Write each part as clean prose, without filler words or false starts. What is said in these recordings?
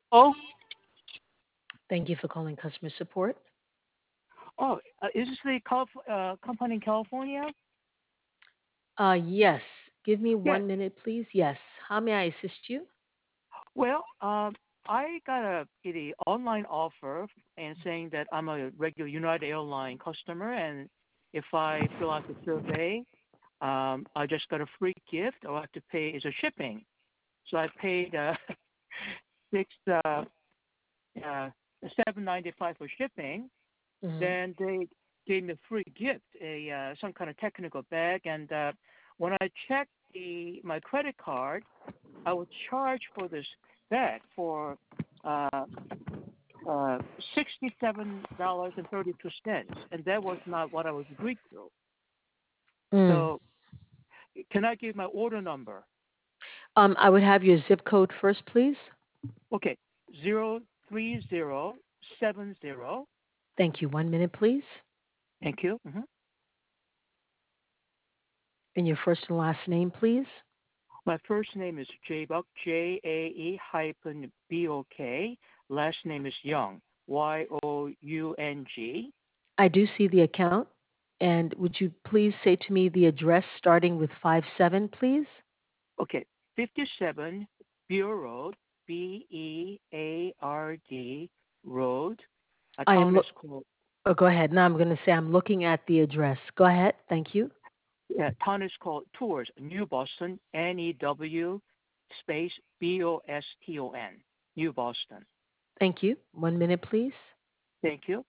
Oh, Thank you for calling customer support. is this the company in California? Yes. Give me Yes. 1 minute, please. Yes. How may I assist you? Well, I got get a online offer and saying that I'm a regular United Airline customer, and if I fill out the survey, I just got a free gift. All I have to pay is a shipping. So I paid six uh, $7.95 for shipping. Hmm. Then they gave me a free gift, a some kind of technical bag, and when I checked the my credit card, I was charged for this bag for uh, $67.32, and that was not what I was agreed to. Mm. So, can I give my order number? I would have your zip code first, please. Okay, 03070. Thank you. 1 minute, please. Thank you. And your first and last name, please. My first name is Jaebuck, Jae hyphen Bok. Last name is Young, Young. I do see the account. And would you please say to me the address starting with 57, please? Okay, 57 Beard Road, Beard Road. A I am town is look. called Oh, go ahead. Now I'm going to say I'm looking at the address. Go ahead. Thank you. town is called Tours, New Boston, New space Boston, New Boston. Thank you. 1 minute, please. Thank you.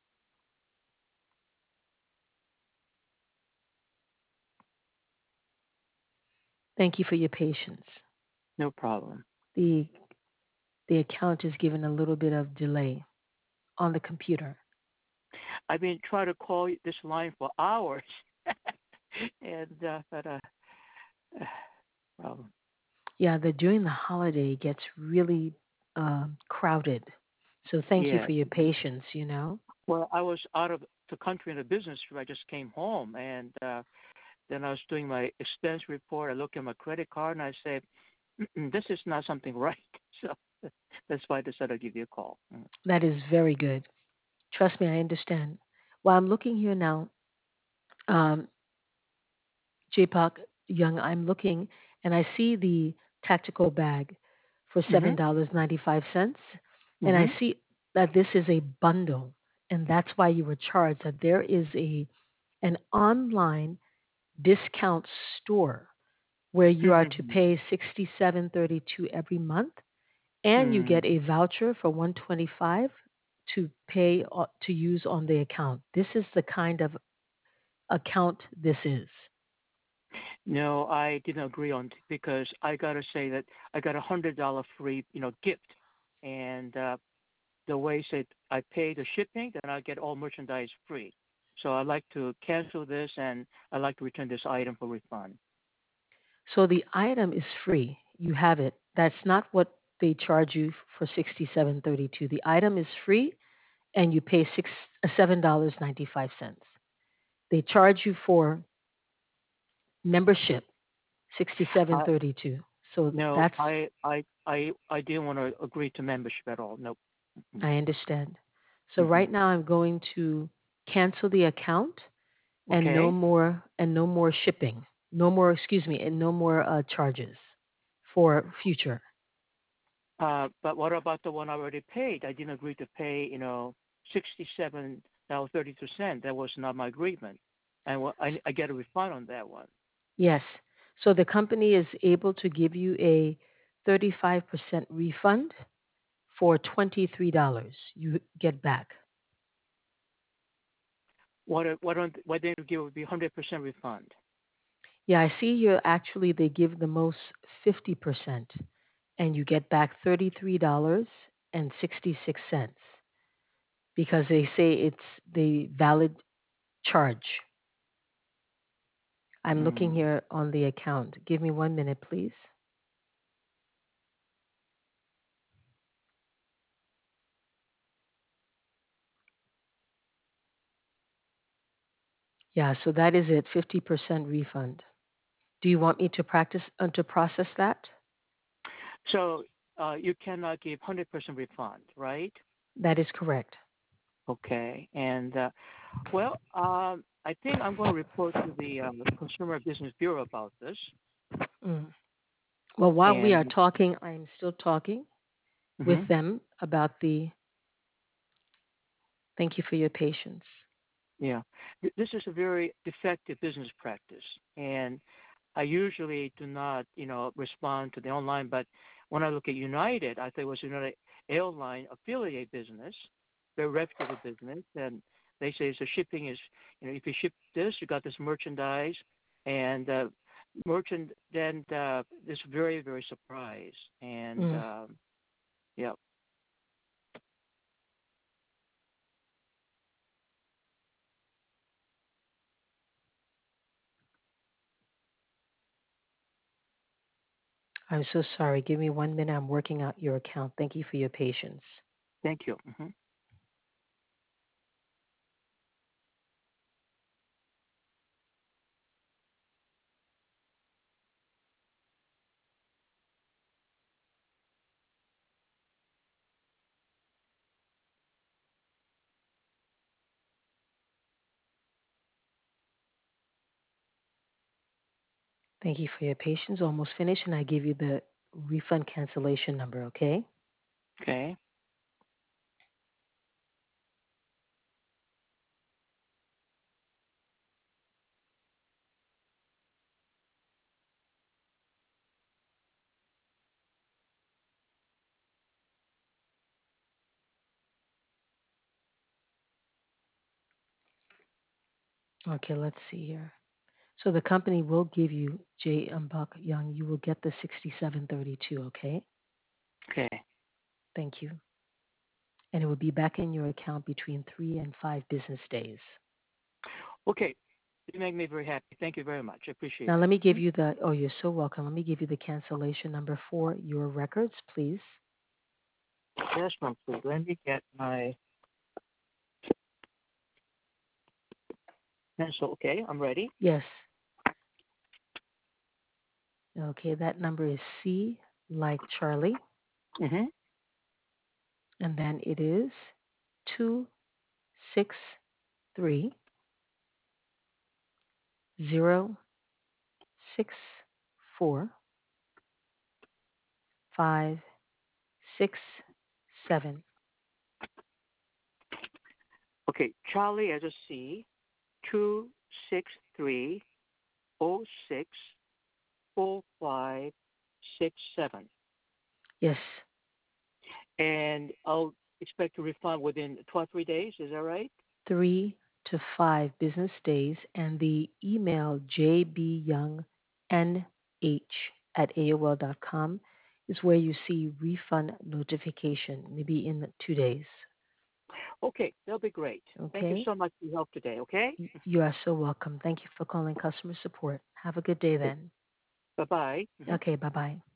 Thank you for your patience. No problem. The the account is given a little bit of delay on the computer. I've been trying to call this line for hours, and but problem. Yeah, the during the holiday it gets really crowded. So thank you Yes. for your patience. You know. Well, I was out of the country in a business trip. I just came home, and then I was doing my expense report. I look at my credit card, and I say, "This is not something right." So that's why I decided to give you a call. That is very good. Trust me, I understand. Well, I'm looking here now, um, JPOC Young. I'm looking and I see the tactical bag for Mm-hmm. $7.95, and I Mm-hmm. see that this is a bundle, and that's why you were charged. That there is a an online discount store where you are to Mm-hmm. pay 67.32 every month, and you Mm. get a voucher for 125 to pay to use on the account. This is the kind of account this is. No, I didn't agree on because I gotta say that I got $100 free, gift, and the way said I pay the shipping, then I get all merchandise free. So I'd like to cancel this, and I'd like to return this item for refund. So the item is free. You have it. That's not what they charge you for 67.32. The item is free and you pay $7.95. They charge you for membership I 67.32. So no, that's I didn't want to agree to membership at all. Nope. Mm-mm. I understand. So Mm-hmm. right now I'm going to cancel the account and Okay. no more shipping. No more, excuse me, and no more charges for future. But what about the one I already paid? I didn't agree to pay, $67.32. That was not my agreement, and I get a refund on that one. Yes. So the company is able to give you a 35% refund for $23 you get back. Why didn't you give me 100% refund? Yeah, I see here actually they give the most 50% and you get back $33.66 because they say it's the valid charge. I'm looking Mm. here on the account. Give me 1 minute, please. Yeah, so that is it, 50% refund. Do you want me to practice to process that? So you cannot give 100% refund, right? That is correct. Okay. And well, I think I'm going to report to the Consumer Business Bureau about this. Mm. Well, while we are And talking, I am still talking with mhm, them about the. Thank you for your patience. yeah, this is a very effective business practice, and I usually do not, respond to the online. But when I look at United, I think it was United Airline affiliate business, very reputable business, and they say so shipping is, if you ship this, you got this merchandise, and merchant then is very very surprised, and Mm. yeah, I'm so sorry. Give me 1 minute. I'm working out your account. Thank you for your patience. thank you. Thank you for your patience. Almost finished, and I give you the refund cancellation number, okay? Okay, Okay, let's see here. So the company will give you J. Buck Young. You will get the 6732, okay? okay, Thank you. And it will be back in your account between 3 and 5 business days. okay. You make me very happy. Thank you very much. I appreciate Now let that. me give you the. Oh, you're so welcome. Let me give you the cancellation number for your records, please. Yes, ma'am. Please let me get my pencil. Okay, I'm ready. Yes. Okay, that number is C like Charlie, Mm-hmm. and then it is 263 064 567. Okay, Charlie as a C, 263064567. Yes, And I'll expect a refund within 3 days. Is that right? 3 to 5 business days, and the email jbyoungnh at aol.com is where you see refund notification, maybe in 2 days. Okay, that'll be great. Thank you Okay? so much for your help today. Okay? You are so welcome. Thank you for calling customer support. Have a good day Okay. then. Bye bye. Okay, bye bye.